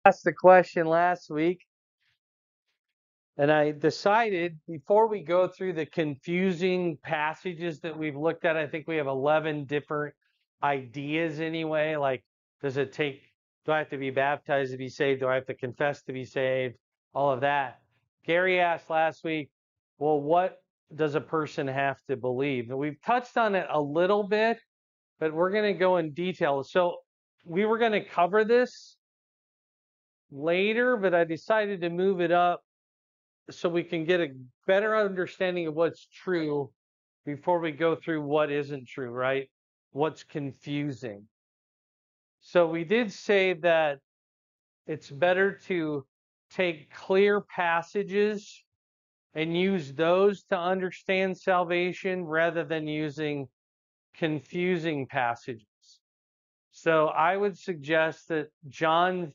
Asked the question last week, and I decided before we go through the confusing passages that we've looked at, I think we have 11 different ideas anyway. Like, do I have to be baptized to be saved? Do I have to confess to be saved? All of that. Gary asked last week, well, what does a person have to believe? And we've touched on it a little bit, but we're going to go in detail. So we were going to cover this later, but I decided to move it up so we can get a better understanding of what's true before we go through what isn't true, right? What's confusing. So we did say that it's better to take clear passages and use those to understand salvation rather than using confusing passages. So I would suggest that John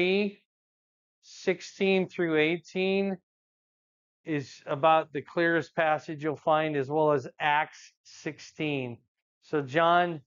3:16 through 18 is about the clearest passage you'll find, as well as Acts 16. So John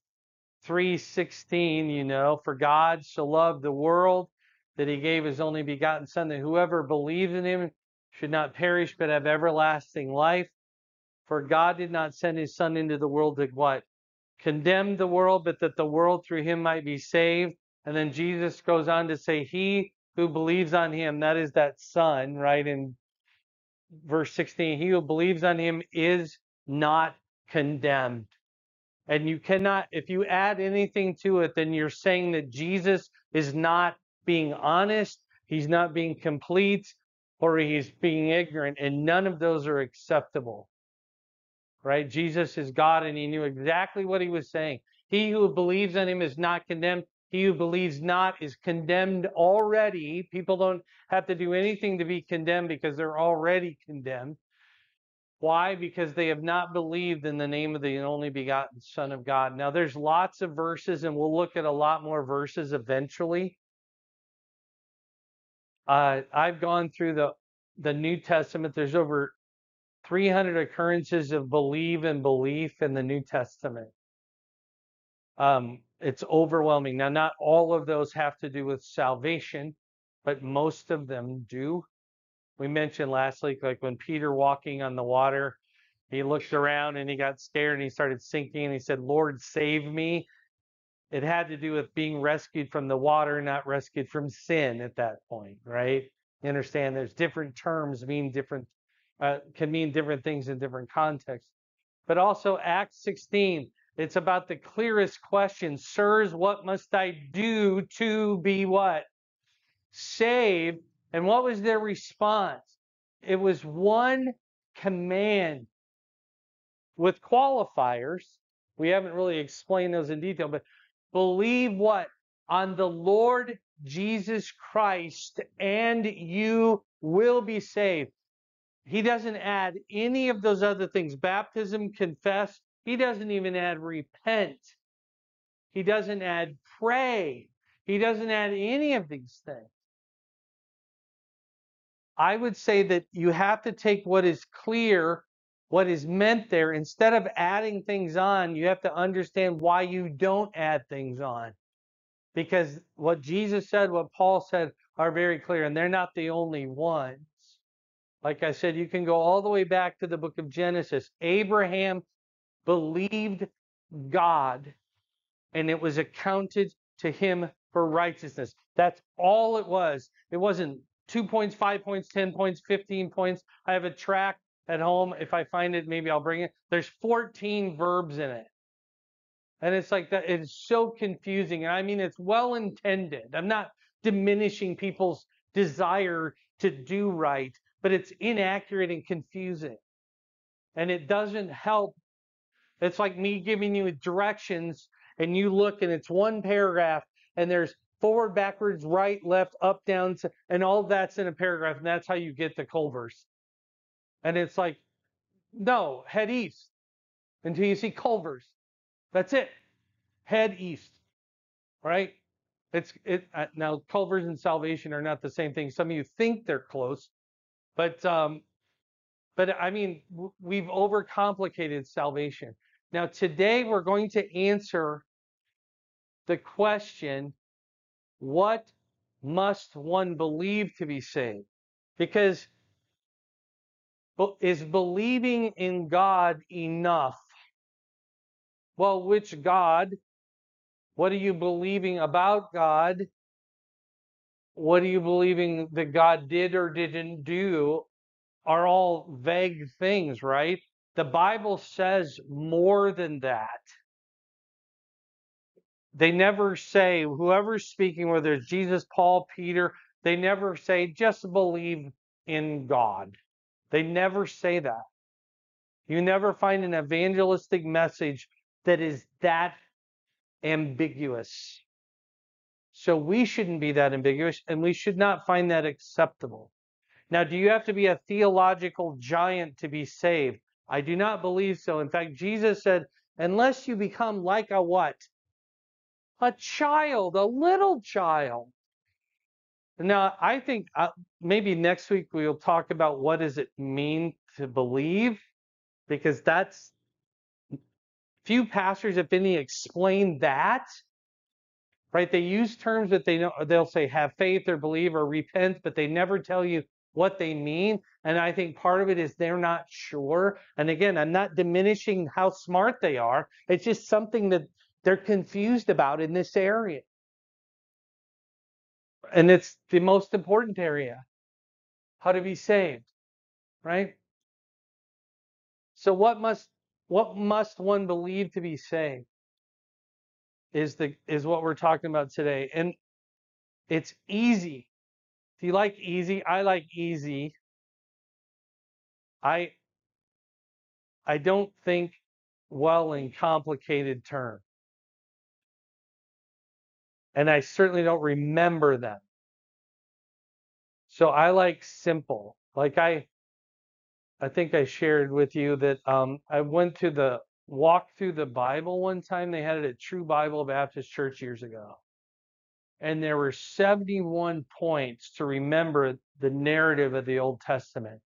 3:16, for God so loved the world that he gave his only begotten Son, that whoever believes in him should not perish but have everlasting life. For God did not send his Son into the world to what? Condemn the world, but that the world through him might be saved. And then Jesus goes on to say, he who believes on him, that is that Son, right, in verse 16, he who believes on him is not condemned. And you cannot, if you add anything to it, then you're saying that Jesus is not being honest, he's not being complete, or he's being ignorant. And none of those are acceptable, right? Jesus is God and he knew exactly what he was saying. He who believes on him is not condemned. He who believes not is condemned already. People don't have to do anything to be condemned because they're already condemned. Why? Because they have not believed in the name of the only begotten Son of God. Now, there's lots of verses, and we'll look at a lot more verses eventually. I've gone through the New Testament. There's over 300 occurrences of believe and belief in the New Testament. It's overwhelming. Now, not all of those have to do with salvation, but most of them do. We mentioned last week, like when Peter walking on the water, he looked around and he got scared and he started sinking and he said, Lord, save me. It had to do with being rescued from the water, not rescued from sin at that point, right? You understand there's different terms can mean different things in different contexts. But also Acts 16, it's about the clearest question. Sirs, what must I do to be what? Saved. And what was their response? It was one command with qualifiers. We haven't really explained those in detail, but believe what? On the Lord Jesus Christ, and you will be saved. He doesn't add any of those other things. Baptism, confess. He doesn't even add repent. He doesn't add pray. He doesn't add any of these things. I would say that you have to take what is clear, what is meant there. Instead of adding things on, you have to understand why you don't add things on. Because what Jesus said, what Paul said are very clear, and they're not the only ones. Like I said, you can go all the way back to the book of Genesis. Abraham believed God, and it was accounted to him for righteousness. That's all it was. It wasn't 2 points, 5 points, 10 points, 15 points. I have a track at home. If I find it, maybe I'll bring it. There's 14 verbs in it. And it's like that. It's so confusing. And I mean, it's well intended. I'm not diminishing people's desire to do right, but it's inaccurate and confusing. And it doesn't help. It's like me giving you directions and you look and it's one paragraph and there's forward, backwards, right, left, up, down, and all that's in a paragraph. And that's how you get to Culver's. And it's like, no, head east until you see Culver's. That's it. Head east, right? Now Culver's and salvation are not the same thing. Some of you think they're close, but I mean, we've overcomplicated salvation. Now today we're going to answer the question, what must one believe to be saved? Because is believing in God enough? Well, which God? What are you believing about God? What are you believing that God did or didn't do? Are all vague things, right? The Bible says more than that. They never say, whoever's speaking, whether it's Jesus, Paul, Peter, they never say, just believe in God. They never say that. You never find an evangelistic message that is that ambiguous. So we shouldn't be that ambiguous, and we should not find that acceptable. Now, do you have to be a theological giant to be saved? I do not believe so. In fact, Jesus said, unless you become like a what? A child, a little child. Now, I think maybe next week we'll talk about what does it mean to believe, because that's few pastors, if any, explain that. Right? They use terms that they know. They'll say have faith or believe or repent, but they never tell you what they mean. And I think part of it is they're not sure. And again, I'm not diminishing how smart they are. It's just something that they're confused about in this area. And it's the most important area, how to be saved, right? So what must one believe to be saved is what we're talking about today. And it's easy. Do you like easy? I like easy. I don't think well in complicated terms. And I certainly don't remember them. So I like simple. Like I think I shared with you that I went to the walk through the Bible one time. They had it at True Bible Baptist Church years ago. And there were 71 points to remember the narrative of the Old Testament.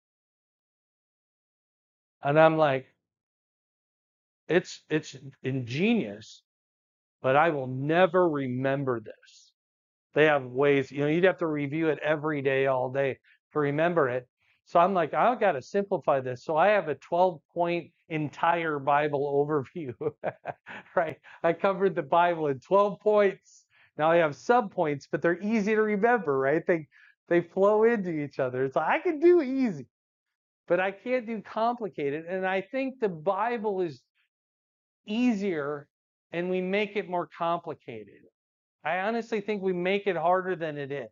And I'm like, it's ingenious, but I will never remember this. They have ways, you'd have to review it every day, all day to remember it. So I'm like, I've got to simplify this. So I have a 12-point entire Bible overview, right? I covered the Bible in 12 points. Now I have subpoints, but they're easy to remember, right? They flow into each other. It's like I can do easy, but I can't do complicated. And I think the Bible is easier and we make it more complicated. I honestly think we make it harder than it is.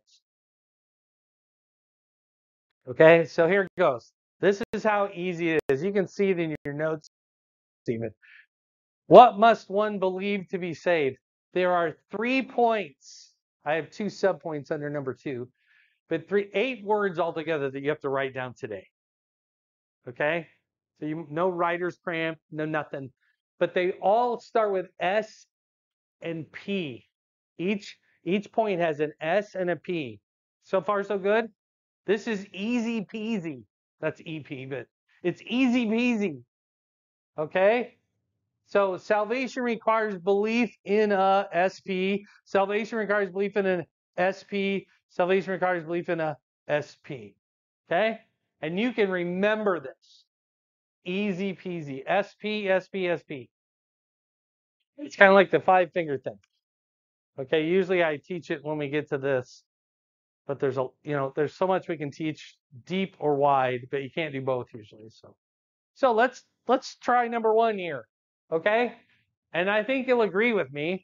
Okay, so here it goes. This is how easy it is. You can see it in your notes, Stephen. What must one believe to be saved? There are 3 points. I have 2 subpoints under number 2, but 8 words altogether that you have to write down today. Okay, so no writer's cramp, no nothing, but they all start with S and P. Each point has an S and a P. So far, so good. This is easy peasy. That's EP, but it's easy peasy. Okay? So salvation requires belief in a SP. Salvation requires belief in an SP. Salvation requires belief in a SP. Okay? And you can remember this. Easy peasy. SP, SP, SP. It's kind of like the 5-finger thing. Okay, usually I teach it when we get to this. But there's there's so much we can teach deep or wide, but you can't do both usually. So let's try number 1 here, okay? And I think you'll agree with me.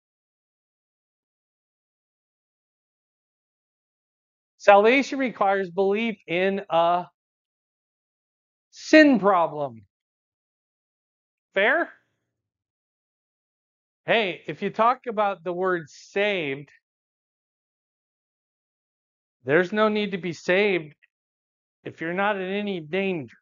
Salvation requires belief in a sin problem. Fair? Hey, if you talk about the word saved, there's no need to be saved if you're not in any danger.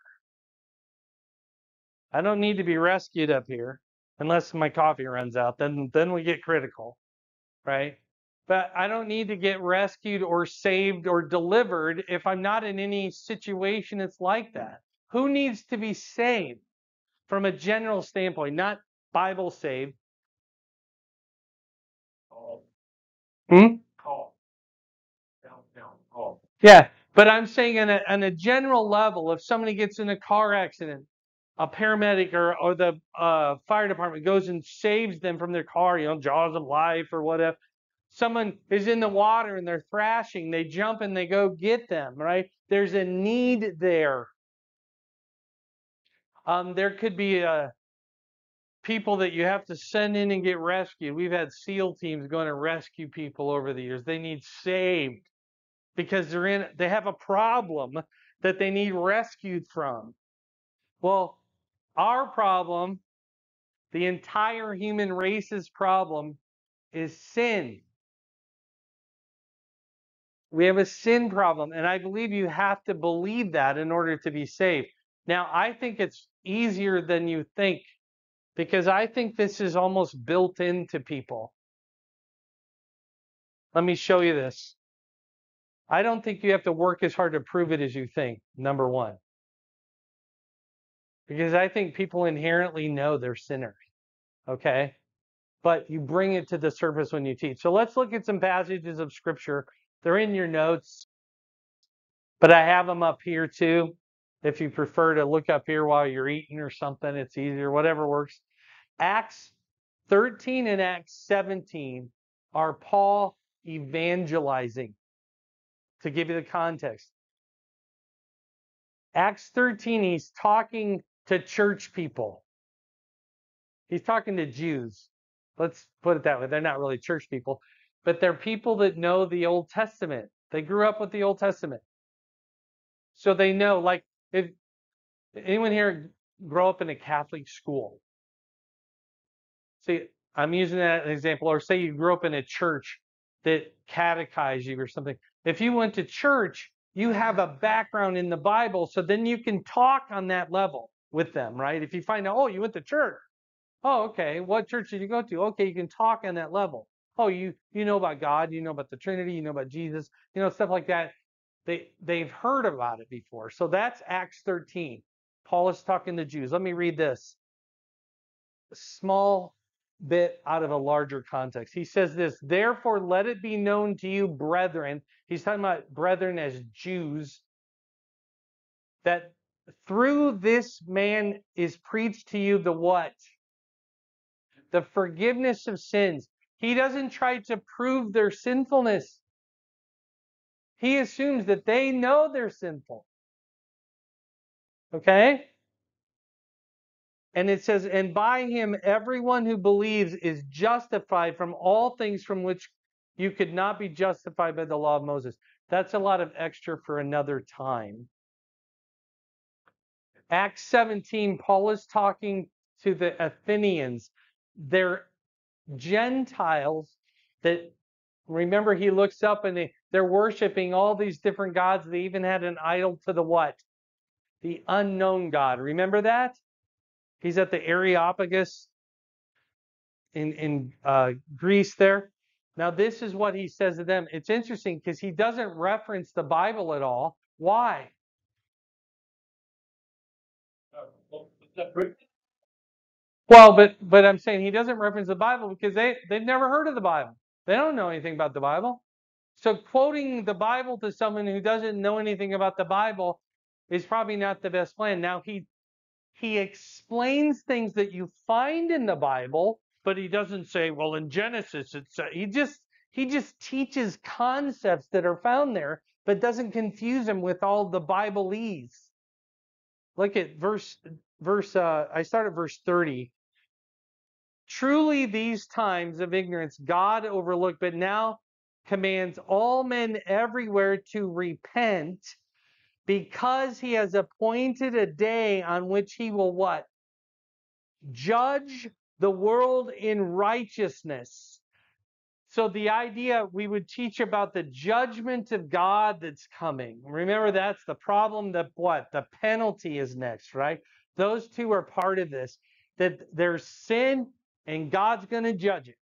I don't need to be rescued up here unless my coffee runs out. Then we get critical, right? But I don't need to get rescued or saved or delivered if I'm not in any situation that's like that. Who needs to be saved from a general standpoint, not Bible saved? Hmm? Yeah, but I'm saying on a general level, if somebody gets in a car accident, a paramedic or the fire department goes and saves them from their car, jaws of life or whatever. Someone is in the water and they're thrashing, they jump and they go get them, right? There's a need there. There could be people that you have to send in and get rescued. We've had SEAL teams going to rescue people over the years. They need saved because they have a problem that they need rescued from. Well, our problem, the entire human race's problem, is sin. We have a sin problem, and I believe you have to believe that in order to be saved. Now, I think it's easier than you think because I think this is almost built into people. Let me show you this. I don't think you have to work as hard to prove it as you think, number one. Because I think people inherently know they're sinners, okay? But you bring it to the surface when you teach. So let's look at some passages of Scripture. They're in your notes, but I have them up here too. If you prefer to look up here while you're eating or something, it's easier, whatever works. Acts 13 and Acts 17 are Paul evangelizing, to give you the context. Acts 13, he's talking to church people. He's talking to Jews. Let's put it that way. They're not really church people, but they're people that know the Old Testament. They grew up with the Old Testament. So they know, like, if anyone here grow up in a Catholic school, see, I'm using that as an example, or say you grew up in a church that catechized you or something. If you went to church, you have a background in the Bible, so then you can talk on that level with them, right? If you find out, oh, you went to church. Oh, okay. What church did you go to? Okay, you can talk on that level. Oh, you know about God, you know about the Trinity, you know about Jesus, stuff like that. They've heard about it before. So that's Acts 13. Paul is talking to Jews. Let me read this. A small bit out of a larger context. He says this, therefore let it be known to you, brethren. He's talking about brethren as Jews, that through this man is preached to you the what? The forgiveness of sins. He doesn't try to prove their sinfulness. He assumes that they know they're sinful. Okay? And it says, and by him everyone who believes is justified from all things from which you could not be justified by the law of Moses. That's a lot of extra for another time. Acts 17, Paul is talking to the Athenians. They're Gentiles that, remember, he looks up and they're worshiping all these different gods. They even had an idol to the what? The unknown God. Remember that? He's at the Areopagus in Greece there. Now, this is what he says to them. It's interesting because he doesn't reference the Bible at all. Why? Well, but I'm saying he doesn't reference the Bible because they've never heard of the Bible. They don't know anything about the Bible. So quoting the Bible to someone who doesn't know anything about the Bible is probably not the best plan. Now he explains things that you find in the Bible, but he doesn't say, well, in Genesis it's he just teaches concepts that are found there, but doesn't confuse them with all the Bibleese. Look at I start at verse 30. Truly these times of ignorance God overlooked, but now commands all men everywhere to repent, because he has appointed a day on which he will what? Judge the world in righteousness. So the idea we would teach about the judgment of God that's coming. Remember, that's the problem. That what? The penalty is next, right? Those two are part of this. That there's sin and God's going to judge it.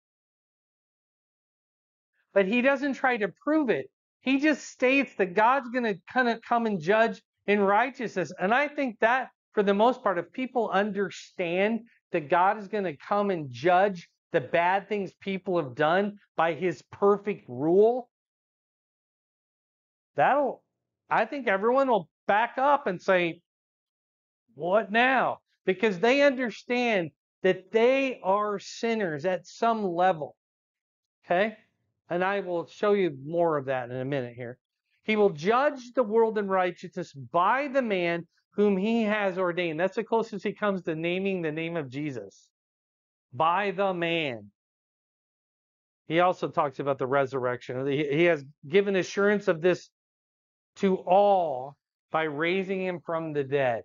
But he doesn't try to prove it. He just states that God's going to kind of come and judge in righteousness. And I think that, for the most part, if people understand that God is going to come and judge the bad things people have done by his perfect rule, I think everyone will back up and say, what now? Because they understand that they are sinners at some level. Okay? And I will show you more of that in a minute here. He will judge the world in righteousness by the man whom he has ordained. That's the closest he comes to naming the name of Jesus. By the man. He also talks about the resurrection. He has given assurance of this to all by raising him from the dead.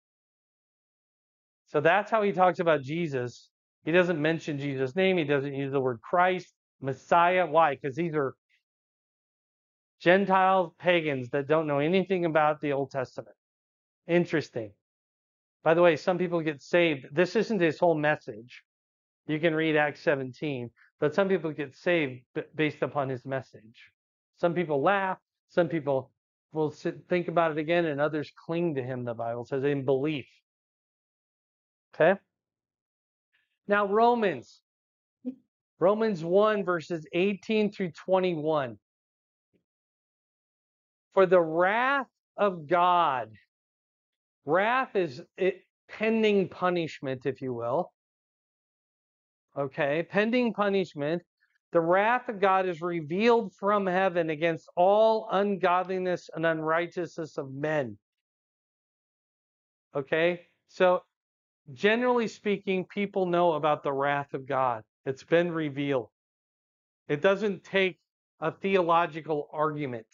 So that's how he talks about Jesus. He doesn't mention Jesus' name. He doesn't use the word Christ, Messiah. Why? Because these are Gentiles, pagans that don't know anything about the Old Testament. Interesting. By the way, some people get saved. This isn't his whole message. You can read Acts 17, but some people get saved based upon his message. Some people laugh. Some people will think about it again, and others cling to him, the Bible says, in belief. Okay? Now, Romans 1, verses 18 through 21. For the wrath of God, wrath is pending punishment, if you will. Okay, pending punishment. The wrath of God is revealed from heaven against all ungodliness and unrighteousness of men. Okay, so generally speaking, people know about the wrath of God. It's been revealed. It doesn't take a theological argument.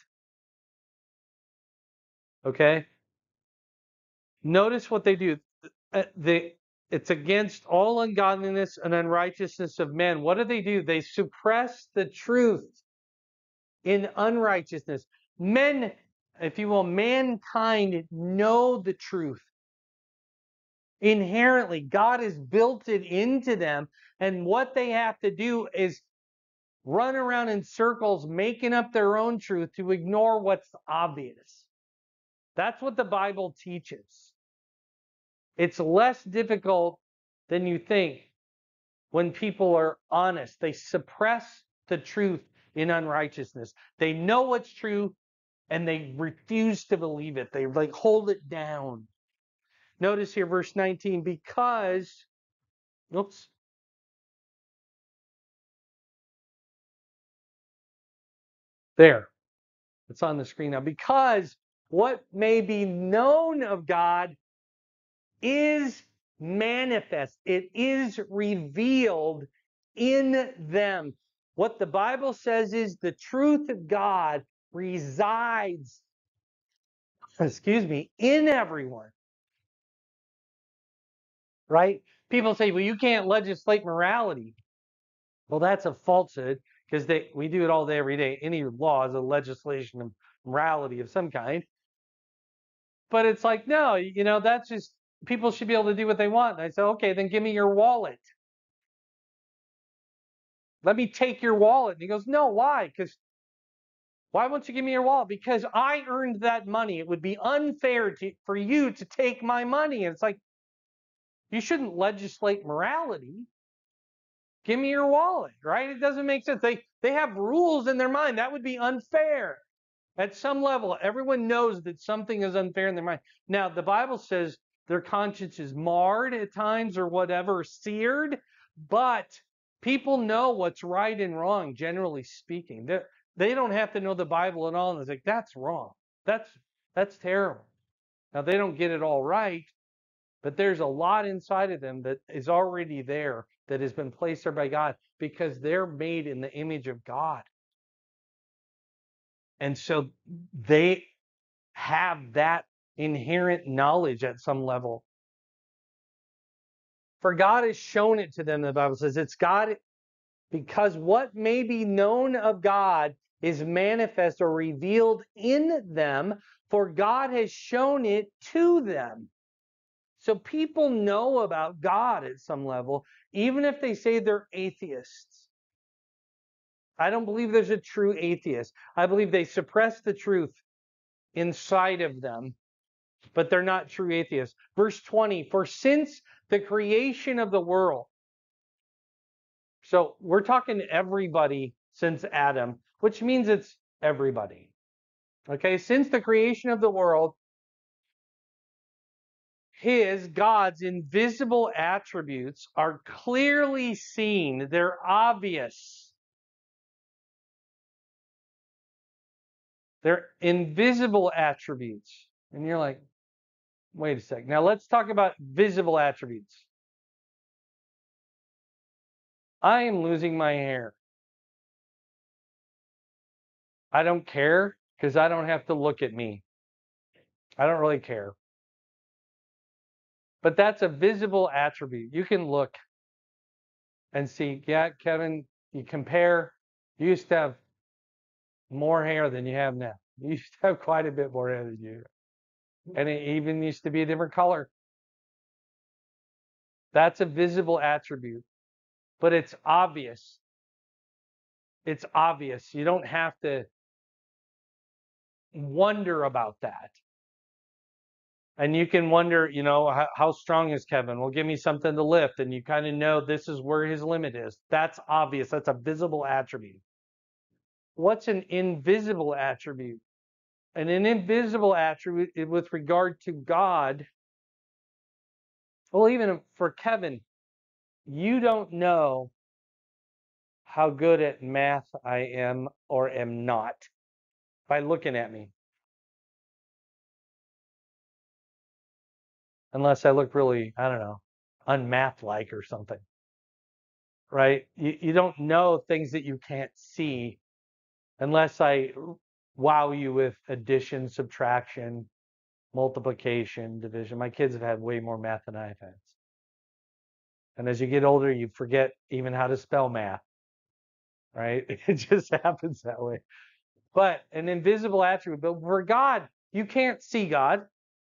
Okay? Notice what they do. It's against all ungodliness and unrighteousness of men. What do? They suppress the truth in unrighteousness. Men, if you will, mankind know the truth. Inherently, God has built it into them, and what they have to do is run around in circles making up their own truth to ignore what's obvious. That's what the Bible teaches. It's less difficult than you think when people are honest. They suppress the truth in unrighteousness. They know what's true and they refuse to believe it. They hold it down. Notice here, verse 19, because, oops. There. It's on the screen now. Because what may be known of God is manifest. It is revealed in them. What the Bible says is the truth of God resides, in everyone. Right? People say, well, you can't legislate morality. Well, that's a falsehood because we do it all day, every day. Any law is a legislation of morality of some kind. But it's like, no, that's just, people should be able to do what they want. And I say, okay, then give me your wallet. Let me take your wallet. And he goes, no, why? Because why won't you give me your wallet? Because I earned that money. It would be unfair for you to take my money. And it's like, you shouldn't legislate morality. Give me your wallet, right? It doesn't make sense. They have rules in their mind. That would be unfair. At some level, everyone knows that something is unfair in their mind. Now, the Bible says their conscience is marred at times or whatever, seared, but people know what's right and wrong, generally speaking. They don't have to know the Bible at all, and it's like, that's wrong. That's terrible. Now, they don't get it all right, but there's a lot inside of them that is already there, that has been placed there by God, because they're made in the image of God. And so they have that inherent knowledge at some level. For God has shown it to them, the Bible says. It's God, because what may be known of God is manifest or revealed in them, for God has shown it to them. So people know about God at some level, even if they say they're atheists. I don't believe there's a true atheist. I believe they suppress the truth inside of them, but they're not true atheists. Verse 20, for since the creation of the world. So we're talking everybody since Adam, which means it's everybody. Okay, since the creation of the world, God's invisible attributes are clearly seen. They're obvious. They're invisible attributes. And you're like, wait a sec. Now let's talk about visible attributes. I am losing my hair. I don't care because I don't have to look at me. I don't really care. But that's a visible attribute. You can look and see, yeah, Kevin, you compare, you used to have more hair than you have now. You used to have quite a bit more hair than you. And it even used to be a different color. That's a visible attribute, but it's obvious. It's obvious. You don't have to wonder about that. And you can wonder, how strong is Kevin? Well, give me something to lift. And you kind of know this is where his limit is. That's obvious. That's a visible attribute. What's an invisible attribute? An invisible attribute with regard to God. Well, even for Kevin, you don't know how good at math I am or am not by looking at me. Unless I look really, I don't know, unmath-like or something, right? You don't know things that you can't see unless I wow you with addition, subtraction, multiplication, division. My kids have had way more math than I've had. And as you get older, you forget even how to spell math, right? It just happens that way. But an invisible attribute, but for God, you can't see God.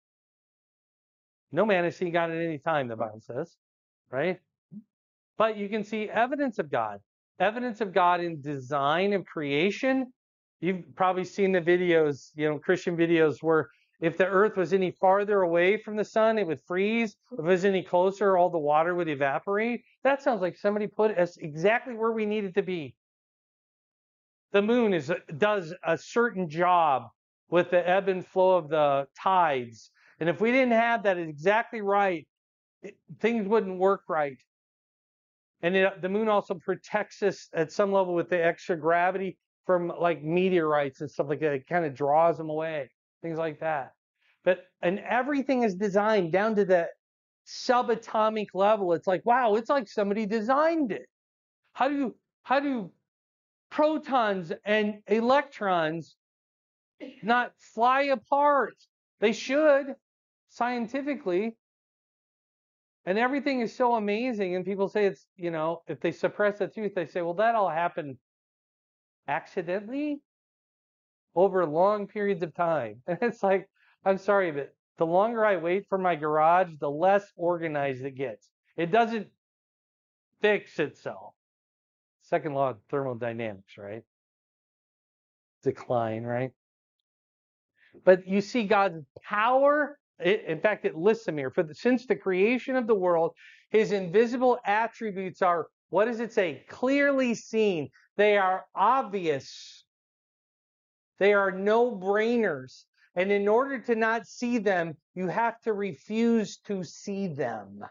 No man has seen God at any time, the Bible says, right? But you can see evidence of God in design of creation. You've probably seen the videos, Christian videos where if the earth was any farther away from the sun, it would freeze. If it was any closer, all the water would evaporate. That sounds like somebody put us exactly where we needed to be. The moon does a certain job with the ebb and flow of the tides. And if we didn't have that exactly right, things wouldn't work right. And the moon also protects us at some level with the extra gravity from like meteorites and stuff like that. It kind of draws them away, things like that. And everything is designed down to the subatomic level. It's like, wow, it's like somebody designed it. How do protons and electrons not fly apart? They should, scientifically. And everything is so amazing. And people say it's, if they suppress the truth, they say, well, that all happened accidentally over long periods of time. And it's like, I'm sorry, but the longer I wait for my garage, the less organized it gets. It doesn't fix itself. Second law of thermodynamics, right? Decline, right? But you see God's power. In fact, it lists them here. Since the creation of the world, his invisible attributes are, what does it say? Clearly seen. They are obvious. They are no-brainers. And in order to not see them, you have to refuse to see them.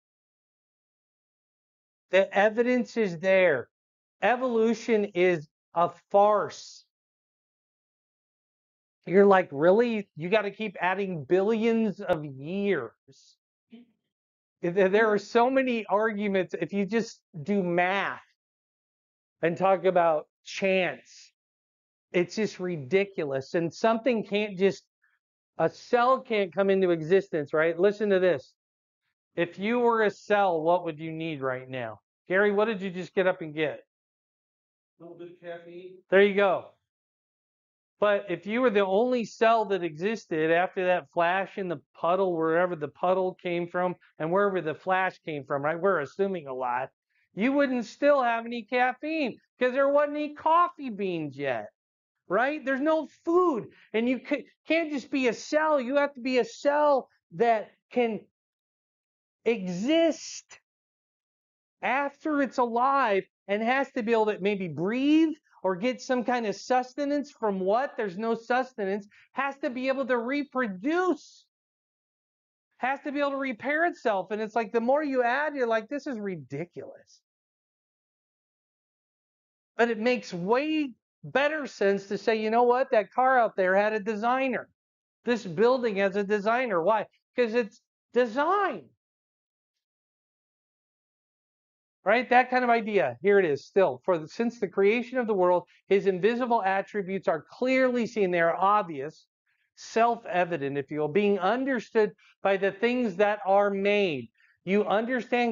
The evidence is there. Evolution is a farce. You're like, really? You got to keep adding billions of years. There are so many arguments. If you just do math and talk about chance, it's just ridiculous. And something can't a cell can't come into existence, right? Listen to this. If you were a cell, what would you need right now? Gary, what did you just get up and get? A little bit of caffeine. There you go. But if you were the only cell that existed after that flash in the puddle, wherever the puddle came from and wherever the flash came from, right? We're assuming a lot. You wouldn't still have any caffeine because there wasn't any coffee beans yet, right? There's no food. And you can't just be a cell. You have to be a cell that can exist after it's alive and has to be able to maybe breathe or get some kind of sustenance from what? There's no sustenance. Has to be able to reproduce. Has to be able to repair itself. And it's like the more you add, you're like, this is ridiculous. But it makes way better sense to say, you know what? That car out there had a designer. This building has a designer. Why? Because it's design. Right? That kind of idea. Here it is still. Since the creation of the world, his invisible attributes are clearly seen. They are obvious, self-evident, if you will, being understood by the things that are made. You understand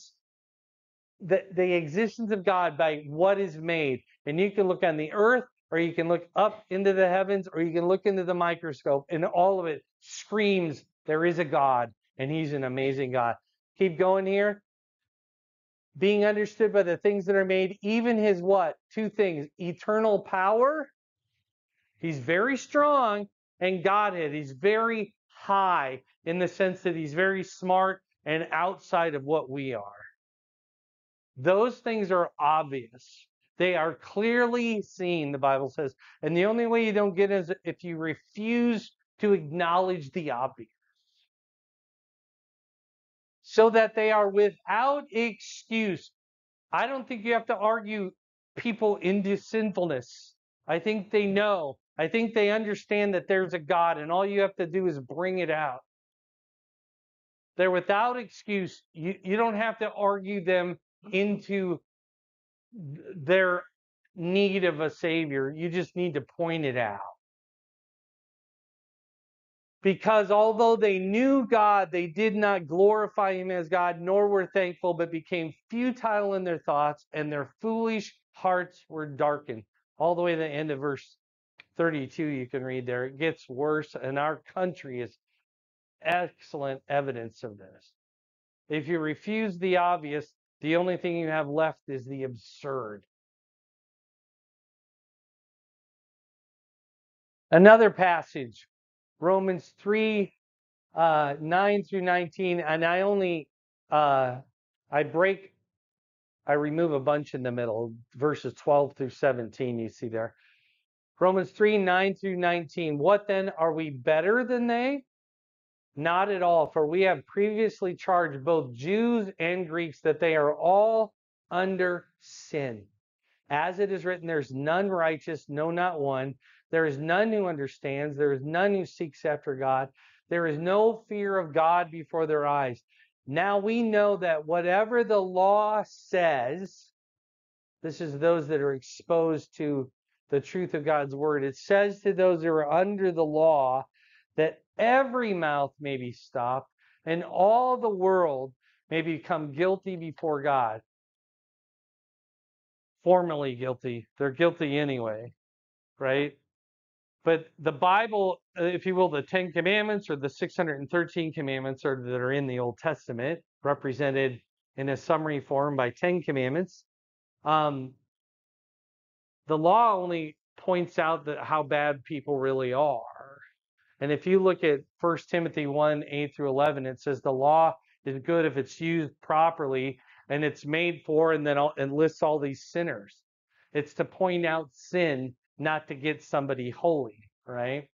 the existence of God by what is made. And you can look on the earth, or you can look up into the heavens, or you can look into the microscope, and all of it screams there is a God, and he's an amazing God. Keep going here. Being understood by the things that are made, even his what? Two things. Eternal power. He's very strong. And Godhead. He's very high in the sense that he's very smart and outside of what we are. Those things are obvious. They are clearly seen, the Bible says. And the only way you don't get it is if you refuse to acknowledge the obvious. So that they are without excuse. I don't think you have to argue people into sinfulness. I think they know. I think they understand that there's a God, and all you have to do is bring it out. They're without excuse. You don't have to argue them into their need of a Savior. You just need to point it out. Because although they knew God, they did not glorify him as God, nor were thankful, but became futile in their thoughts, and their foolish hearts were darkened. All the way to the end of verse 32, you can read there. It gets worse, and our country is excellent evidence of this. If you refuse the obvious, the only thing you have left is the absurd. Another passage, Romans 3, 9 through 19, and I remove a bunch in the middle, verses 12 through 17, you see there. Romans 3, 9 through 19. What then? Are we better than they? Not at all, for we have previously charged both Jews and Greeks that they are all under sin. As it is written, there's none righteous, no, not one. There is none who understands. There is none who seeks after God. There is no fear of God before their eyes. Now we know that whatever the law says, this is those that are exposed to the truth of God's word. It says to those who are under the law that every mouth may be stopped and all the world may become guilty before God. Formally guilty. They're guilty anyway, right? But the Bible, if you will, the 10 Commandments or the 613 commandments that are in the Old Testament, represented in a summary form by 10 commandments. The law only points out how bad people really are. And if you look at 1 Timothy 1, 8 through 11, it says the law is good if it's used properly, and it's made for, and then it lists all these sinners. It's to point out sin, not to get somebody holy, right?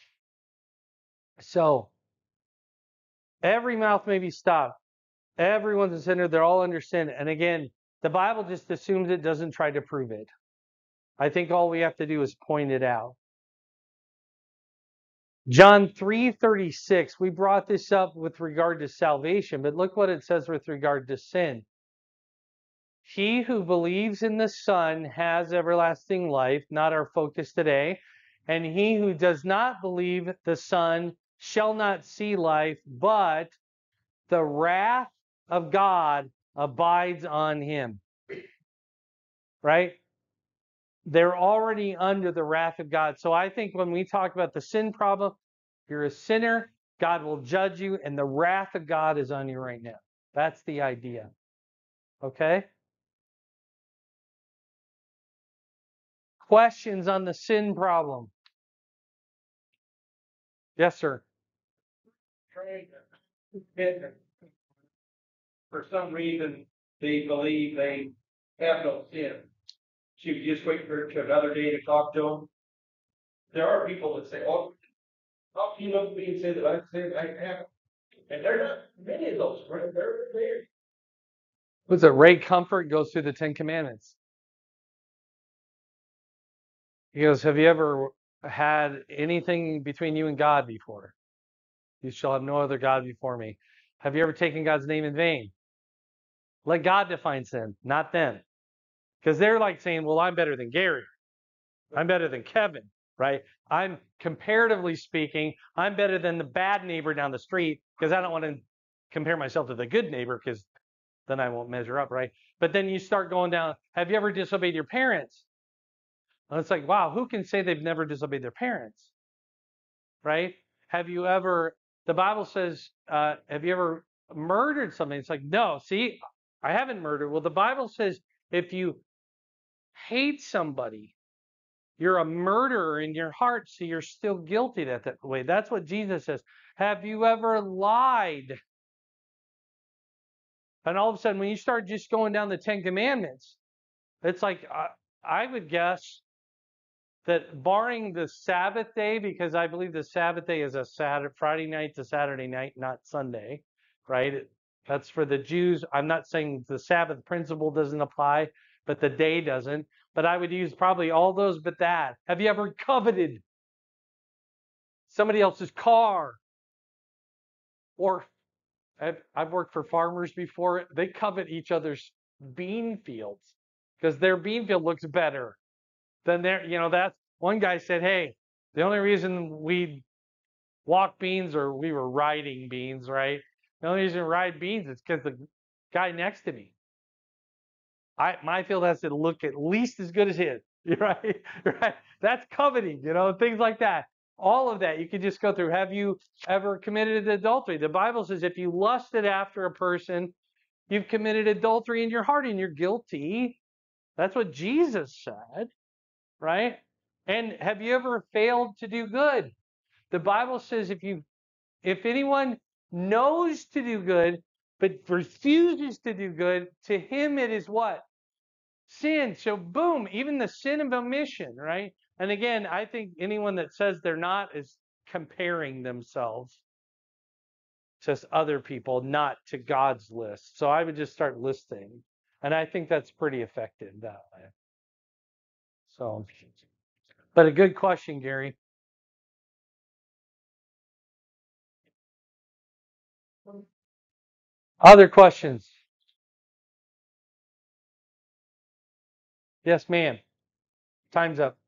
So, every mouth may be stopped. Everyone's a sinner. They're all under sin. And again, the Bible just assumes it, doesn't try to prove it. I think all we have to do is point it out. John 3:36, we brought this up with regard to salvation, but look what it says with regard to sin. He who believes in the Son has everlasting life, not our focus today. And he who does not believe the Son shall not see life, but the wrath of God abides on him. Right? They're already under the wrath of God. So I think when we talk about the sin problem, you're a sinner, God will judge you, and the wrath of God is on you right now. That's the idea. Okay? Questions on the sin problem? Yes, sir. For some reason, they believe they have no sin. So you just wait for another day to talk to them. There are people that say, "Oh, how can you know me and say that I say I have?" And they're not many of those, right? They're there. What's it? Ray Comfort goes through the Ten Commandments. He goes, have you ever had anything between you and God before? You shall have no other God before me. Have you ever taken God's name in vain? Let God define sin, not them. Because they're like saying, well, I'm better than Gary. I'm better than Kevin, right? I'm comparatively speaking, I'm better than the bad neighbor down the street because I don't want to compare myself to the good neighbor because then I won't measure up, right? But then you start going down, have you ever disobeyed your parents? And it's like, wow, who can say they've never disobeyed their parents, right? Have you ever, the Bible says, have you ever murdered something? It's like, no, see, I haven't murdered. Well, the Bible says if you hate somebody, you're a murderer in your heart, so you're still guilty that way. That's what Jesus says. Have you ever lied? And all of a sudden, when you start just going down the Ten Commandments, it's like I would guess that barring the Sabbath day, because I believe the Sabbath day is a Friday night to Saturday night, not Sunday, right? That's for the Jews. I'm not saying the Sabbath principle doesn't apply, but the day doesn't. But I would use probably all those but that. Have you ever coveted somebody else's car? Or I've worked for farmers before. They covet each other's bean fields because their bean field looks better than their, that's one guy said, hey, the only reason we walk beans or we were riding beans, right? The only reason we ride beans is because the guy next to me, my field has to look at least as good as his, right? Right? That's coveting, things like that. All of that you could just go through. Have you ever committed adultery? The Bible says if you lusted after a person, you've committed adultery in your heart and you're guilty. That's what Jesus said, right? And have you ever failed to do good? The Bible says if anyone knows to do good but refuses to do good, to him it is what? Sin. So boom, even the sin of omission, right? And again, I think anyone that says they're not is comparing themselves to other people, not to God's list. So I would just start listing. And I think that's pretty effective that way. So, but a good question, Gary. Other questions? Yes, ma'am. Time's up.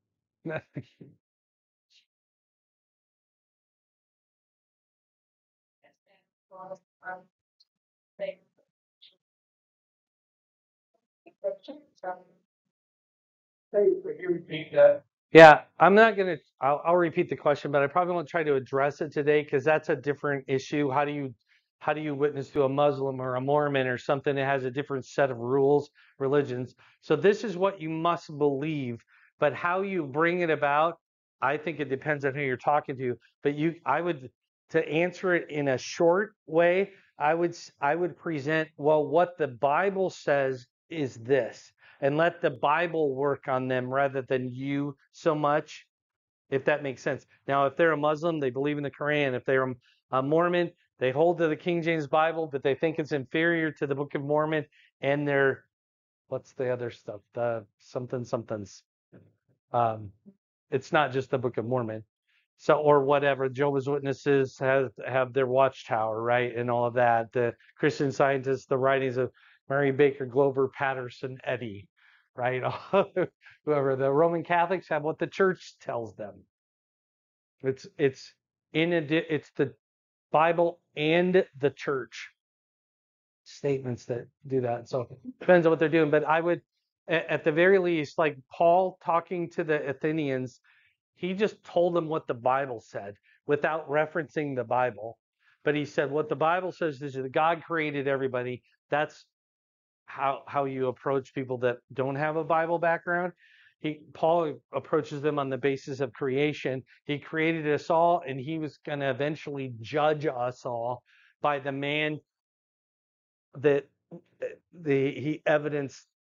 Hey, could you repeat that? Yeah, I'm not gonna. I'll repeat the question, but I probably won't try to address it today because that's a different issue. How do you witness to a Muslim or a Mormon or something that has a different set of rules, religions? So this is what you must believe, but how you bring it about, I think it depends on who you're talking to. But I would, to answer it in a short way, I would present, well, what the Bible says is this, and let the Bible work on them rather than you so much, if that makes sense. Now, if they're a Muslim, they believe in the Quran. If they're a Mormon, they hold to the King James Bible, but they think it's inferior to the Book of Mormon, and they're, what's the other stuff? The somethings. Um, it's not just the Book of Mormon. So, or whatever, Jehovah's Witnesses have their watchtower, right, and all of that. The Christian Scientists, the writings of Mary Baker Glover, Patterson, Eddy, right? Whoever. The Roman Catholics have what the church tells them. It's it's the Bible and the church statements that do that. So it depends on what they're doing, but I would, at the very least, like Paul talking to the Athenians, he just told them what the Bible said without referencing the Bible. But he said what the Bible says is that God created everybody. That's how you approach people that don't have a Bible background. Paul approaches them on the basis of creation. He created us all, and he was going to eventually judge us all by the man that he evidenced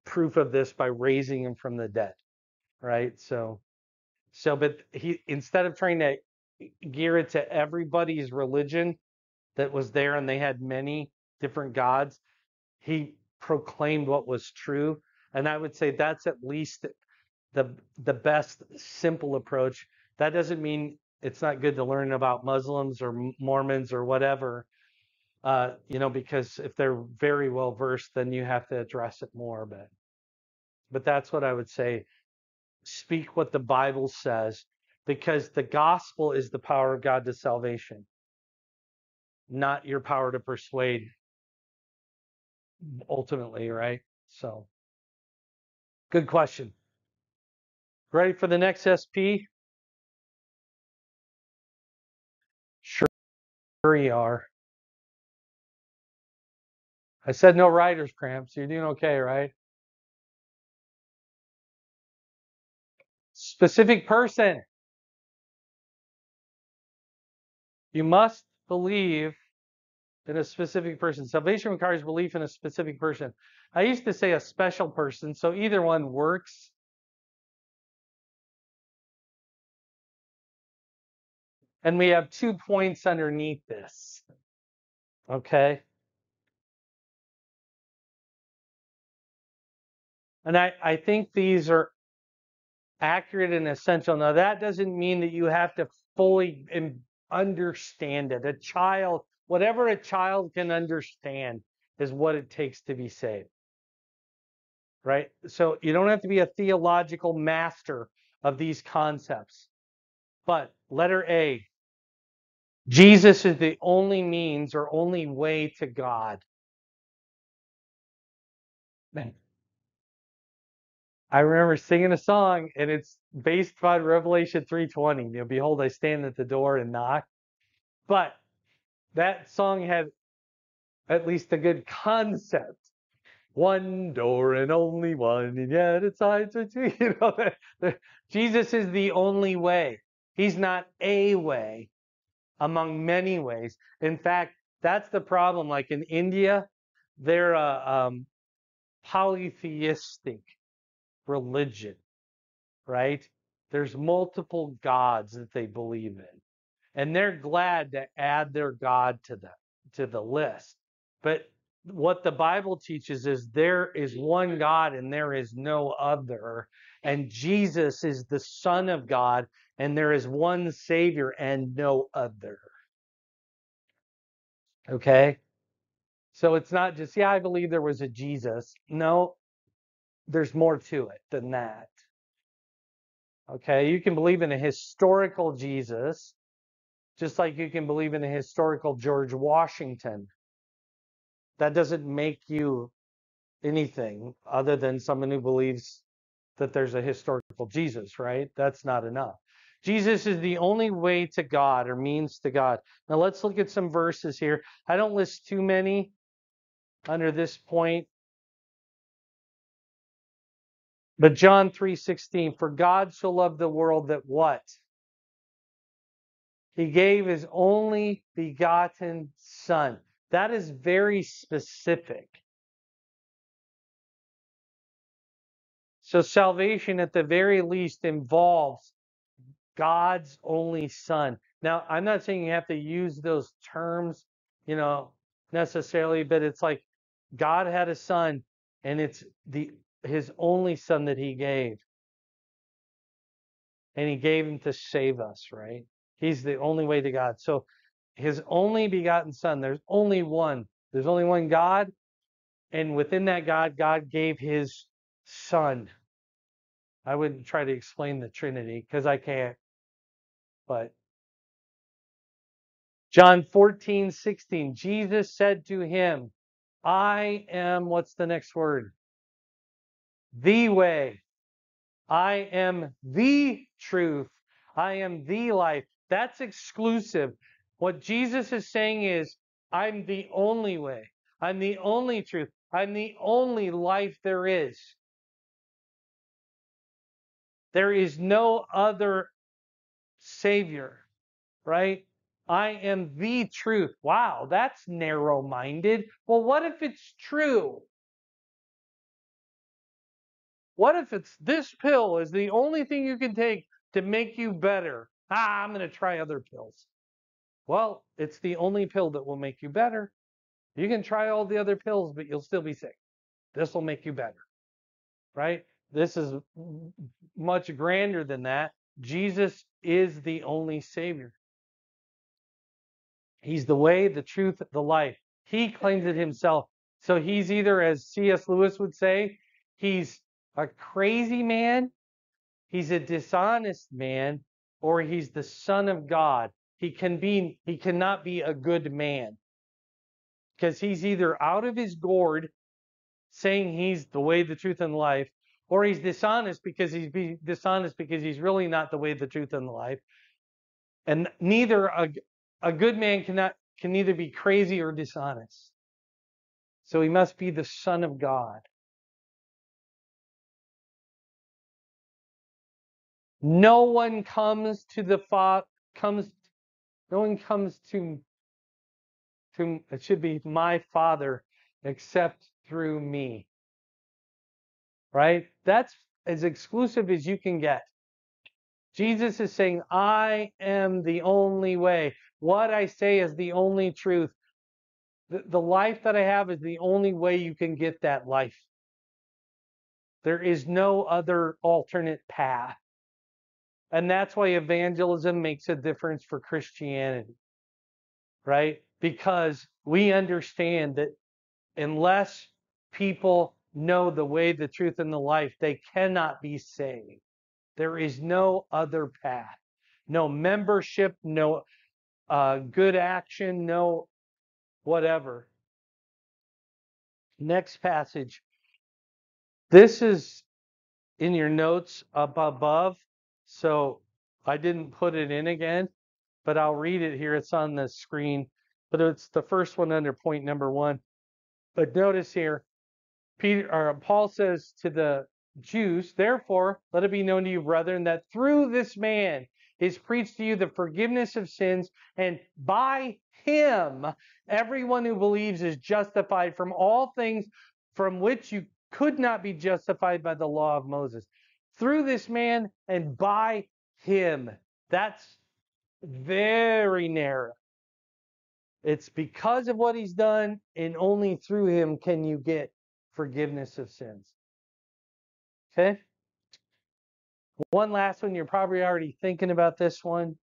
proof of this by raising him from the dead, right? But he, instead of trying to gear it to everybody's religion that was there and they had many different gods, he proclaimed what was true. And I would say that's at least the best simple approach. That doesn't mean it's not good to learn about Muslims or Mormons or whatever, because if they're very well versed, then you have to address it more. But that's what I would say. Speak what the Bible says, because the gospel is the power of God to salvation, not your power to persuade ultimately, right? So, good question. Ready for the next SP? Sure you are. I said no writer's cramps. You're doing okay, right? Specific person. You must believe in a specific person. Salvation requires belief in a specific person. I used to say a special person, so either one works. And we have 2 points underneath this. Okay? And I think these are accurate and essential. Now, that doesn't mean that you have to fully understand it. A child, whatever a child can understand, is what it takes to be saved. Right? So you don't have to be a theological master of these concepts. But letter A, Jesus is the only means or only way to God. Man, I remember singing a song, and it's based on Revelation 3:20. Behold, I stand at the door and knock. But that song had at least a good concept. One door and only one, and yet its sides are two. Jesus is the only way. He's not a way among many ways. In fact, that's the problem. Like in India, they're a polytheistic religion, right? There's multiple gods that they believe in, and they're glad to add their god to the list. But what the Bible teaches is there is one God and there is no other, and Jesus is the Son of God, and there is one Savior and no other. Okay? So it's not just, I believe there was a Jesus. No, there's more to it than that. Okay? You can believe in a historical Jesus, just like you can believe in a historical George Washington. That doesn't make you anything other than someone who believes that there's a historical Jesus, right? That's not enough. Jesus is the only way to God or means to God. Now let's look at some verses here. I don't list too many under this point. But John 3:16, for God so loved the world that what? He gave his only begotten Son. That is very specific. So salvation at the very least involves God's only Son. Now, I'm not saying you have to use those terms, necessarily, but it's like God had a son, and it's his only Son that he gave. And he gave him to save us, right? He's the only way to God. So his only begotten Son, there's only one. There's only one God, and within that God, God gave his Son. I wouldn't try to explain the Trinity because I can't, but John 14:16, Jesus said to him, I am, what's the next word? The way. I am the truth. I am the life. That's exclusive. What Jesus is saying is, I'm the only way. I'm the only truth. I'm the only life there is. There is no other Savior, right? I am the truth. Wow, that's narrow-minded. Well, what if it's true? What if it's this pill is the only thing you can take to make you better? I'm going to try other pills. Well, it's the only pill that will make you better. You can try all the other pills, but you'll still be sick. This will make you better, right? This is much grander than that. Jesus is the only Savior. He's the way, the truth, the life. He claims it himself. So he's either, as C.S. Lewis would say, he's a crazy man, he's a dishonest man, or he's the Son of God. He cannot be a good man. Because he's either out of his gourd saying he's the way, the truth, and the life, or he's dishonest because he's really not the way, the truth, and the life. And neither a good man can neither be crazy or dishonest. So he must be the Son of God. No one comes to the no one comes to it should be my Father except through me. Right? That's as exclusive as you can get. Jesus is saying, I am the only way. What I say is the only truth. The life that I have is the only way you can get that life. There is no other alternate path. And that's why evangelism makes a difference for Christianity, right? Because we understand that unless people know the way, the truth, and the life, they cannot be saved. There is no other path. No membership, no good action, no whatever. Next passage. This is in your notes up above. So I didn't put it in again, but I'll read it here. It's on the screen, but it's the first one under point number 1. But notice here, Paul says to the Jews, therefore, let it be known to you, brethren, that through this man is preached to you the forgiveness of sins, and by him, everyone who believes is justified from all things from which you could not be justified by the law of Moses. Through this man and by him. That's very narrow. It's because of what he's done, and only through him can you get forgiveness of sins. Okay? One last one. You're probably already thinking about this one.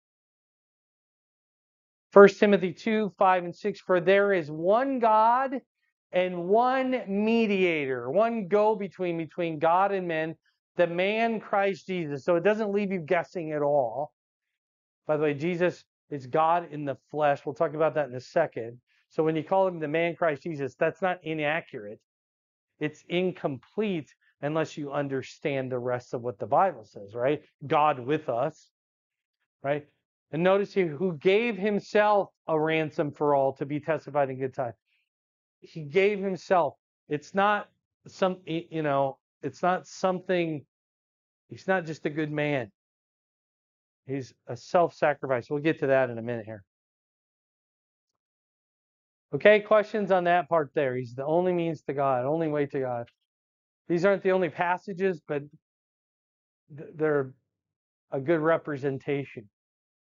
1 Timothy 2, 5, and 6. For there is one God and one mediator, one go-between between God and men, the man Christ Jesus. So it doesn't leave you guessing at all. By the way, Jesus is God in the flesh. We'll talk about that in a second. So when you call him the man Christ Jesus, that's not inaccurate. It's incomplete unless you understand the rest of what the Bible says, right? God with us, right? And notice here, who gave himself a ransom for all to be testified in good time. He gave himself. It's not it's not something, he's not just a good man. He's a self-sacrifice. We'll get to that in a minute here. Okay, questions on that part there. He's the only means to God, only way to God. These aren't the only passages, but they're a good representation.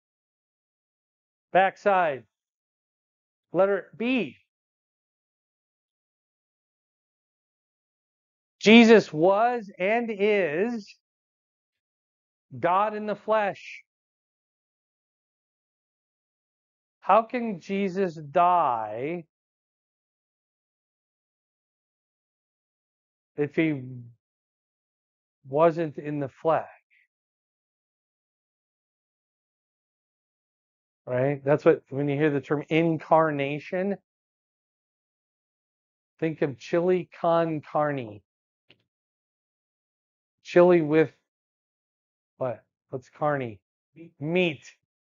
Backside. Letter B. Jesus was and is God in the flesh. How can Jesus die if he wasn't in the flesh? Right? That's what, when you hear the term incarnation, think of chili con carne. Chili with what? What's carne? Meat.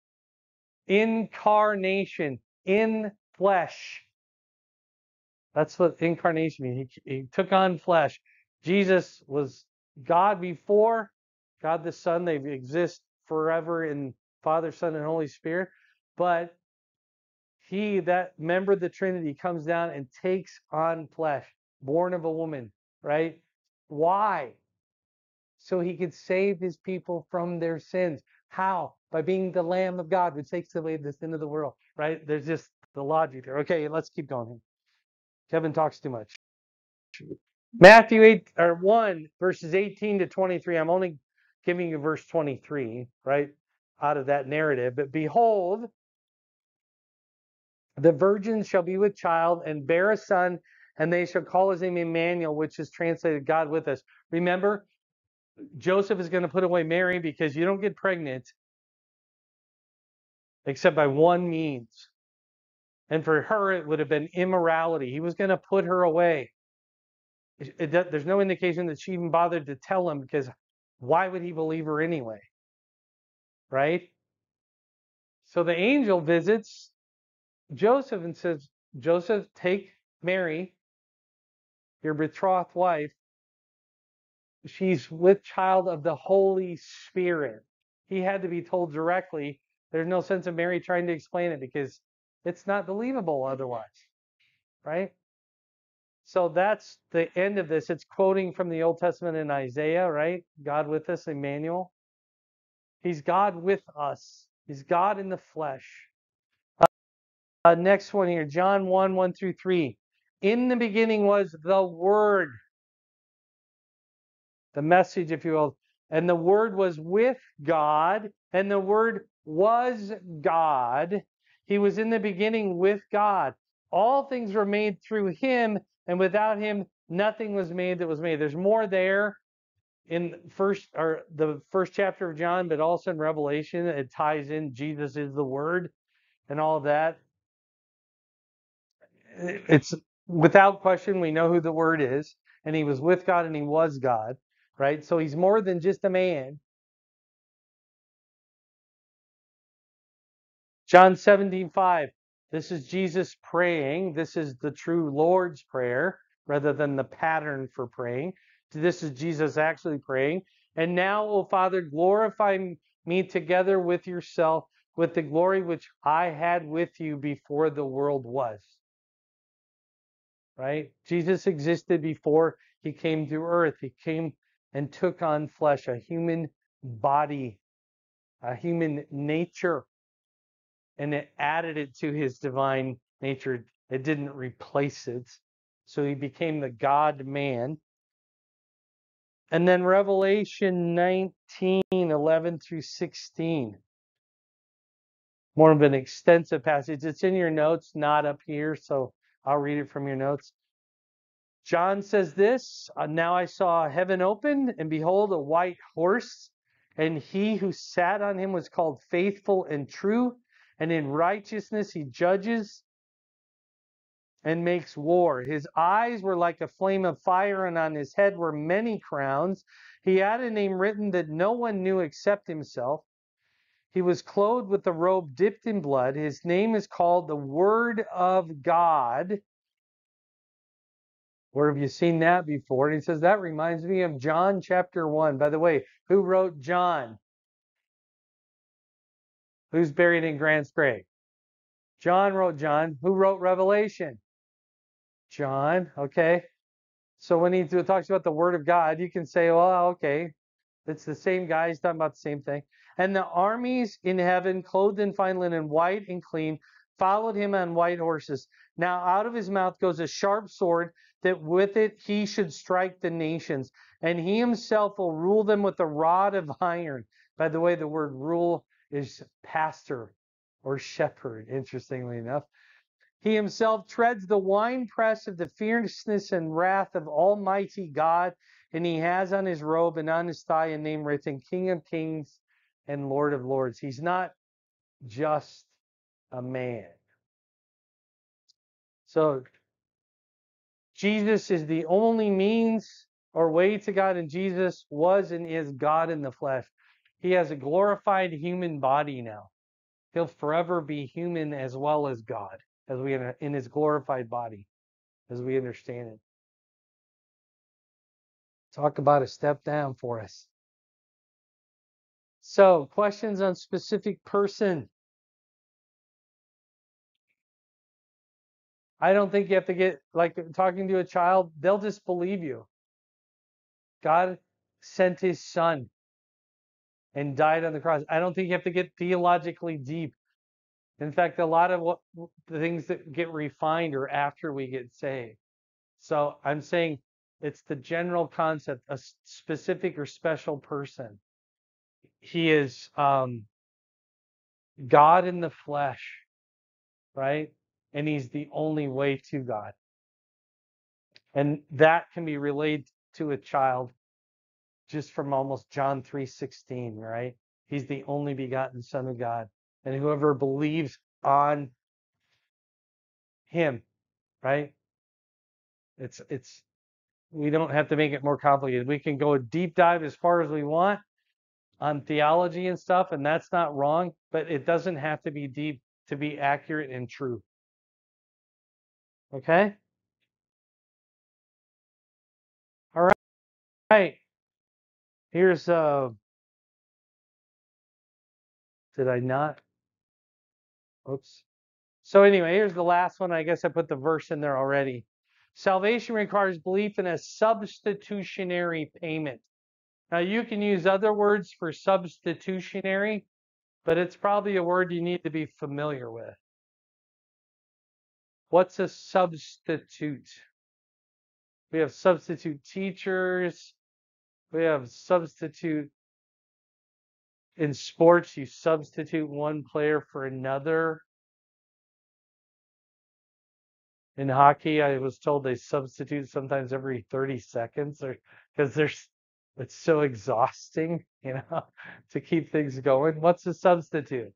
Incarnation. In flesh. That's what incarnation means. He took on flesh. Jesus was God before, God the Son. They exist forever in Father, Son, and Holy Spirit. But he, that member of the Trinity, comes down and takes on flesh, born of a woman, right? Why? so he could save his people from their sins. How? By being the Lamb of God, which takes away the sin of the world, right? There's just the logic there. Okay, let's keep going. Kevin talks too much. Matthew 1, verses 18 to 23. I'm only giving you verse 23, right? Out of that narrative. But behold, the virgin shall be with child and bear a son, and they shall call his name Emmanuel, which is translated God with us. Remember, Joseph is going to put away Mary because you don't get pregnant except by one means. And for her, it would have been immorality. He was going to put her away. There's no indication that she even bothered to tell him, because why would he believe her anyway? Right? So the angel visits Joseph and says, Joseph, take Mary, your betrothed wife. She's with child of the Holy Spirit. He had to be told directly. There's no sense of Mary trying to explain it, because it's not believable otherwise. Right? So that's the end of this. It's quoting from the Old Testament in Isaiah, right? God with us, Emmanuel. He's God with us. He's God in the flesh. Next one here, John 1, 1 through 3. In the beginning was the Word, the message, if you will. And the Word was with God, and the Word was God. He was in the beginning with God. All things were made through him, and without him nothing was made that was made. There's more there in the first chapter of John, but also in Revelation. It ties in Jesus is the Word and all of that. It's without question, we know who the Word is, and he was with God and he was God, right? So he's more than just a man. John 17:5. This is Jesus praying. This is the true Lord's Prayer rather than the pattern for praying. This is Jesus actually praying. And now, O Father, glorify me together with yourself, with the glory which I had with you before the world was. Right? Jesus existed before he came to earth. He came and took on flesh, a human body, a human nature, and it added it to his divine nature. It didn't replace it. So he became the God man. And then Revelation 19, 11 through 16. More of an extensive passage. It's in your notes, not up here, so I'll read it from your notes. John says this, now I saw heaven open, and behold, a white horse, and he who sat on him was called Faithful and True, and in righteousness he judges and makes war. His eyes were like a flame of fire, and on his head were many crowns. He had a name written that no one knew except himself. He was clothed with a robe dipped in blood. His name is called the Word of God. Where have you seen that before? And he says, that reminds me of John chapter 1. By the way, who wrote John? Who's buried in Grant's grave? John wrote John. Who wrote Revelation? John. Okay. So when he talks about the Word of God, you can say, well, okay, it's the same guy. He's talking about the same thing. And the armies in heaven, clothed in fine linen, white and clean, followed him on white horses. Now out of his mouth goes a sharp sword, that with it he should strike the nations. And he himself will rule them with a rod of iron. By the way, the word rule is pastor or shepherd, interestingly enough. He himself treads the winepress of the fierceness and wrath of Almighty God, and he has on his robe and on his thigh a name written, King of Kings and Lord of Lords. He's not just a man. So Jesus is the only means or way to God, and Jesus was and is God in the flesh. He has a glorified human body now. He'll forever be human as well as God, as we in his glorified body, as we understand it. Talk about a step down for us. So, questions on specific person. I don't think you have to get, like talking to a child, they'll just believe you. God sent his son and died on the cross. I don't think you have to get theologically deep. In fact, a lot of the things that get refined are after we get saved. So I'm saying it's the general concept, a specific or special person. He is God in the flesh, right? And he's the only way to God. And that can be relayed to a child just from almost John 3:16, right? He's the only begotten Son of God. And whoever believes on him, right? It's we don't have to make it more complicated. We can go a deep dive as far as we want on theology and stuff, and that's not wrong, but it doesn't have to be deep to be accurate and true. Okay? All right. Here's did I not? Oops. So anyway, here's the last one. I guess I put the verse in there already. Salvation requires belief in a substitutionary payment. Now you can use other words for substitutionary, but it's probably a word you need to be familiar with. What's a substitute? We have substitute teachers. We have substitute in sports. You substitute one player for another. In hockey, I was told they substitute sometimes every 30 seconds, or because it's so exhausting, to keep things going. What's a substitute?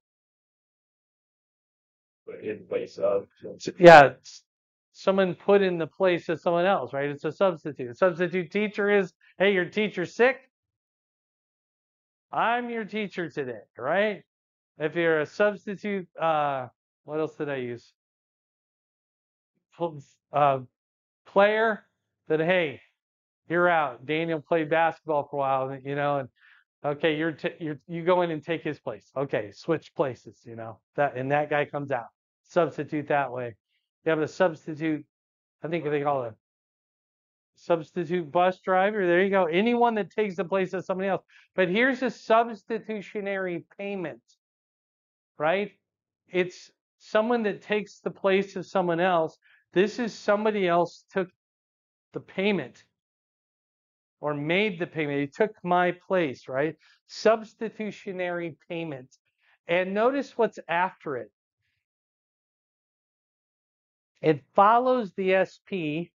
In place of. Yeah, someone put in the place of someone else, right? It's a substitute. A substitute teacher is, hey, your teacher's sick. I'm your teacher today, right? If you're a substitute, what else did I use? Player, that hey, you're out. Daniel played basketball for a while, and okay, you go in and take his place. Okay, switch places, that guy comes out. Substitute that way. You have a substitute. I think they call it a substitute bus driver. There you go. Anyone that takes the place of somebody else. But here's a substitutionary payment, right? It's someone that takes the place of someone else. This is somebody else took the payment or made the payment. He took my place, right? Substitutionary payment. And notice what's after it. It follows the SP.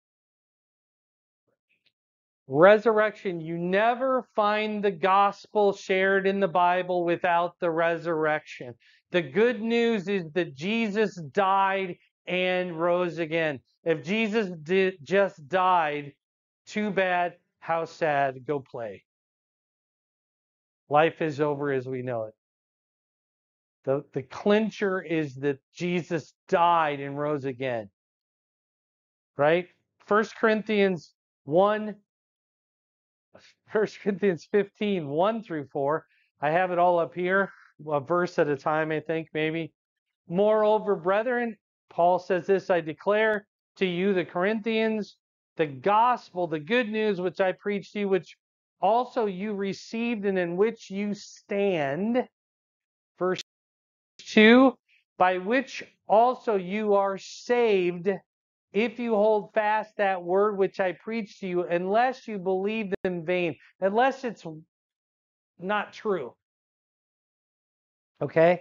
Resurrection. You never find the gospel shared in the Bible without the resurrection. The good news is that Jesus died and rose again. If Jesus just died, too bad, how sad, go play. Life is over as we know it. The clincher is that Jesus died and rose again. Right? 1 Corinthians 15, 1 through 4. I have it all up here, a verse at a time, I think, maybe. Moreover, brethren, Paul says this, I declare to you, the Corinthians, the gospel, the good news which I preached to you, which also you received and in which you stand. Verse 2, by which also you are saved, if you hold fast that word which I preached to you, unless you believed in vain, unless it's not true. Okay?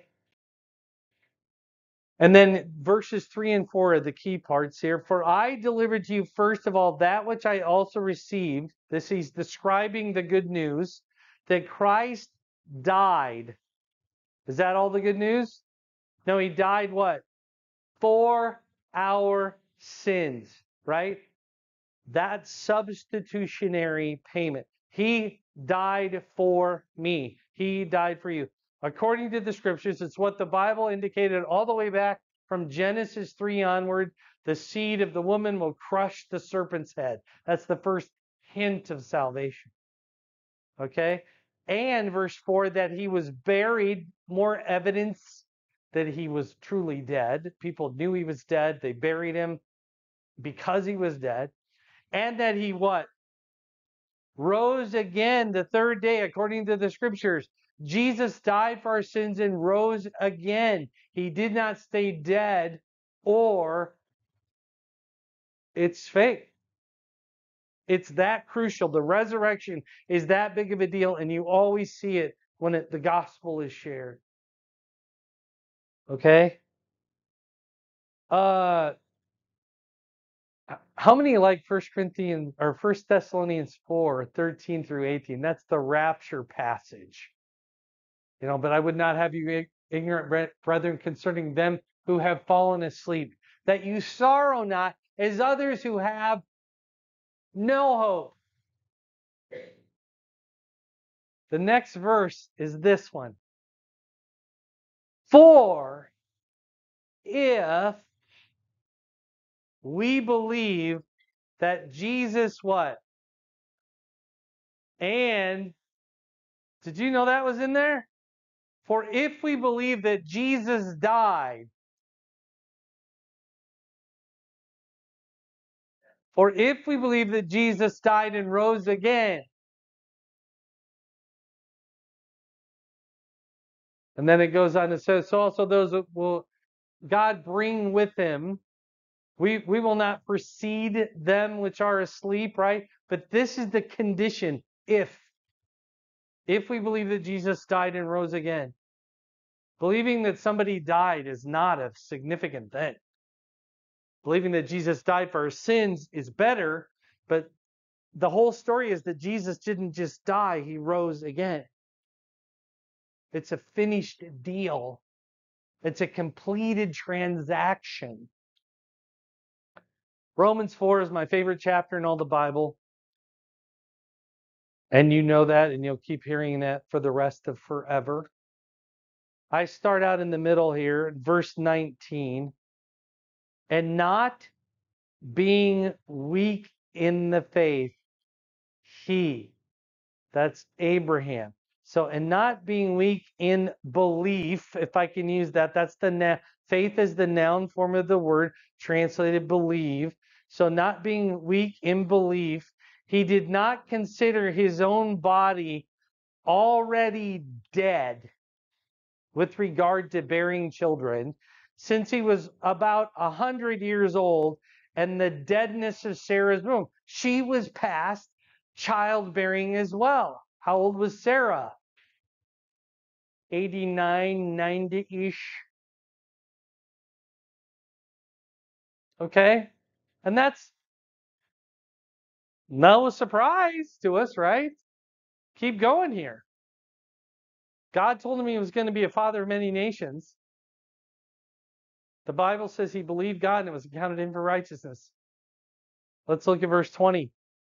And then verses 3 and 4 are the key parts here. For I delivered to you first of all that which I also received. This he's describing the good news, that Christ died. Is that all the good news? No, he died what? For our sins, right? That's substitutionary payment. He died for me. He died for you. According to the scriptures, it's what the Bible indicated all the way back from Genesis 3 onward. The seed of the woman will crush the serpent's head. That's the first hint of salvation. Okay? And verse 4, that he was buried, more evidence that he was truly dead. People knew he was dead. They buried him because he was dead. And that he what? rose again the third day according to the scriptures. Jesus died for our sins and rose again. He did not stay dead, or it's fake. It's that crucial. The resurrection is that big of a deal, and you always see it when the gospel is shared. Okay? How many like 1 Corinthians or 1 Thessalonians 4:13 through 18? That's the rapture passage. But I would not have you ignorant, brethren, concerning them who have fallen asleep, that you sorrow not as others who have no hope. The next verse is this one. For if we believe that Jesus what? And did you know that was in there? For if we believe that Jesus died, for if we believe that Jesus died and rose again, and then it goes on to say, so also those that will God bring with him, we will not precede them which are asleep, right? But this is the condition, if we believe that Jesus died and rose again. Believing that somebody died is not a significant thing. Believing that Jesus died for our sins is better, but the whole story is that Jesus didn't just die, he rose again. It's a finished deal. It's a completed transaction. Romans 4 is my favorite chapter in all the Bible. And you know that, and you'll keep hearing that for the rest of forever. I start out in the middle here, verse 19. And not being weak in the faith, that's Abraham. So, and not being weak in belief, if I can use that, that's the faith is the noun form of the word, translated believe. So, not being weak in belief, he did not consider his own body already dead with regard to bearing children, since he was about 100 years old, and the deadness of Sarah's womb. She was past childbearing as well. How old was Sarah? 89, 90-ish. Okay? And that's no surprise to us, right? Keep going here. God told him he was going to be a father of many nations. The Bible says he believed God and it was accounted him for righteousness. Let's look at verse 20.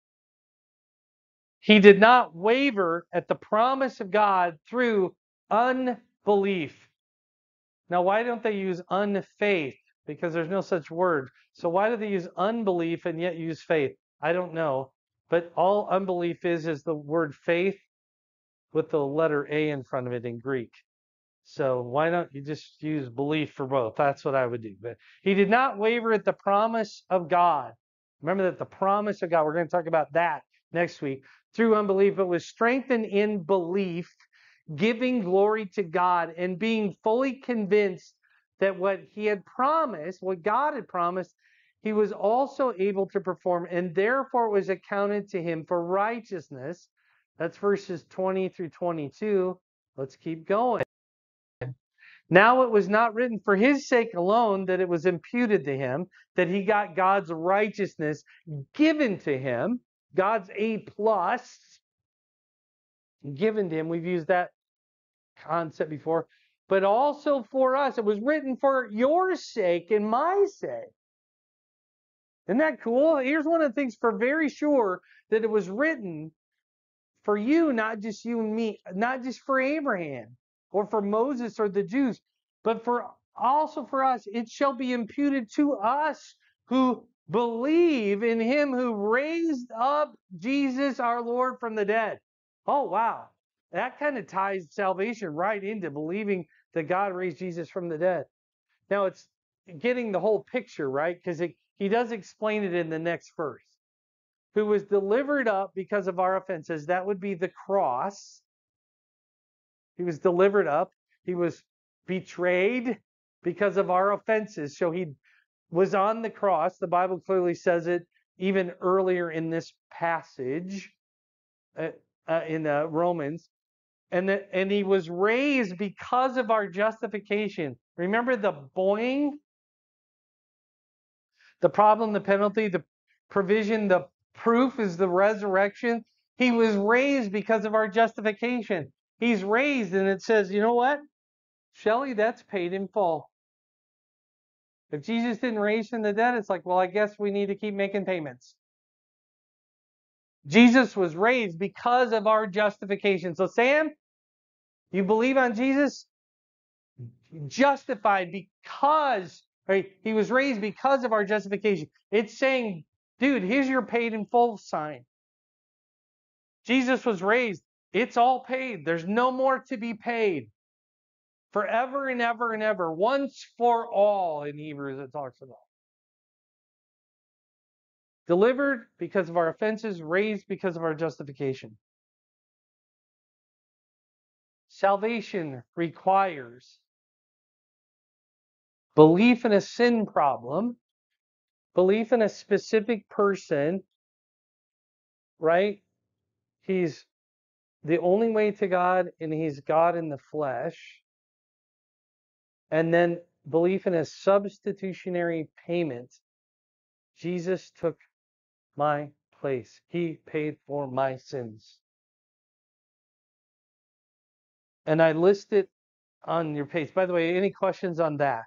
He did not waver at the promise of God through unbelief. Now, why don't they use unfaith? Because there's no such word. So why do they use unbelief and yet use faith? I don't know. But all unbelief is the word faith with the letter A in front of it in Greek. So why don't you just use belief for both? That's what I would do. But he did not waver at the promise of God. Remember that the promise of God, we're going to talk about that next week, through unbelief, but was strengthened in belief, giving glory to God and being fully convinced that what he had promised, what God had promised, he was also able to perform, and therefore it was accounted to him for righteousness. That's verses 20 through 22. Let's keep going. Now it was not written for his sake alone that it was imputed to him, that he got God's righteousness given to him, God's A plus given to him. We've used that concept before. But also for us, it was written for your sake and my sake. Isn't that cool? Here's one of the things for very sure, that it was written for you, not just you and me, not just for Abraham or for Moses or the Jews, but also for us. It shall be imputed to us who believe in him who raised up Jesus our Lord from the dead. Oh, wow. That kind of ties salvation right into believing that God raised Jesus from the dead. Now, it's getting the whole picture, right? Because he does explain it in the next verse. who was delivered up because of our offenses. That would be the cross. He was delivered up. He was betrayed because of our offenses. So he was on the cross. The Bible clearly says it even earlier in this passage in Romans. And he was raised because of our justification. Remember the boing? The problem, the penalty, the provision, the proof is the resurrection. He was raised because of our justification. He's raised, and it says, you know what? Shelley, that's paid in full. If Jesus didn't raise from the dead, it's like, well, I guess we need to keep making payments. Jesus was raised because of our justification. So, Sam, you believe on Jesus? Justified because, right? He was raised because of our justification. It's saying, dude, here's your paid in full sign. Jesus was raised. It's all paid. There's no more to be paid. Forever and ever and ever. Once for all in Hebrews it talks about. Delivered because of our offenses, raised because of our justification. Salvation requires belief in a sin problem, belief in a specific person, right? He's the only way to God, and he's God in the flesh. And then belief in a substitutionary payment. Jesus took my place. He paid for my sins. And I list it on your page. By the way, any questions on that?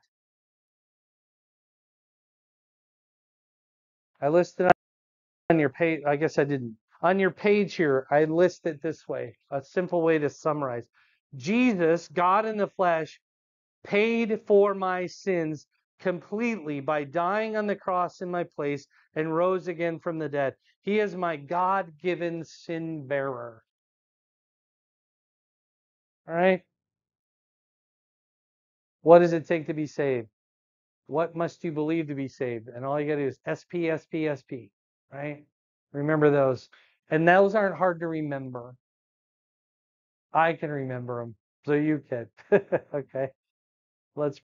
I listed on your page. I guess I didn't. On your page here, I list it this way. A simple way to summarize. Jesus, God in the flesh, paid for my sins completely by dying on the cross in my place and rose again from the dead. He is my God-given sin bearer. All right? What does it take to be saved? What must you believe to be saved? And all you got to do is SP, SP, SP, right? Remember those. And those aren't hard to remember. I can remember them. So you can. Okay. Let's